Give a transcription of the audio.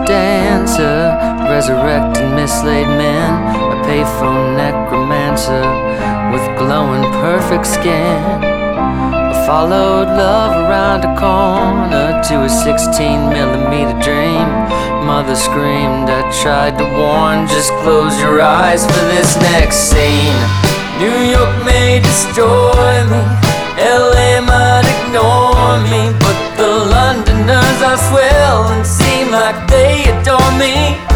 dancer, resurrected mislaid men, a payphone necromancer with glowing perfect skin. I followed love around a corner to a 16mm dream. Mother screamed, I tried to warn, just close your eyes for this next scene. New York may destroy me, LA might ignore me, but the Londoners are swell and seem like they adore me.